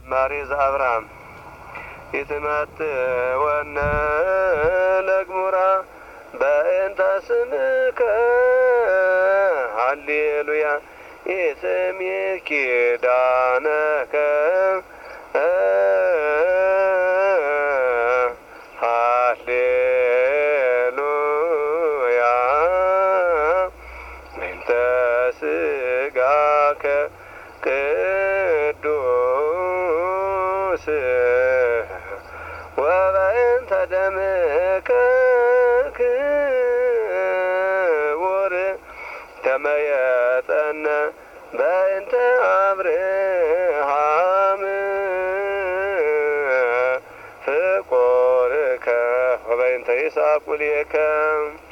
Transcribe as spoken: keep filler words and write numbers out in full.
ዝማሬ ዘአብርሃም ይትመጥወነ ለግሙራ በእንተ ስምከ ሃሌሉያ ይስምዕ ኪዳነከ ሃሌሉያ በእንተ ሥጋከ ቅዱስ ወበእንተ ደምከ ክቡር ከመ የጠነ በእንተ አብርሃም ፍቁርከ ወበእንተ ይስሐቅ ውልየከ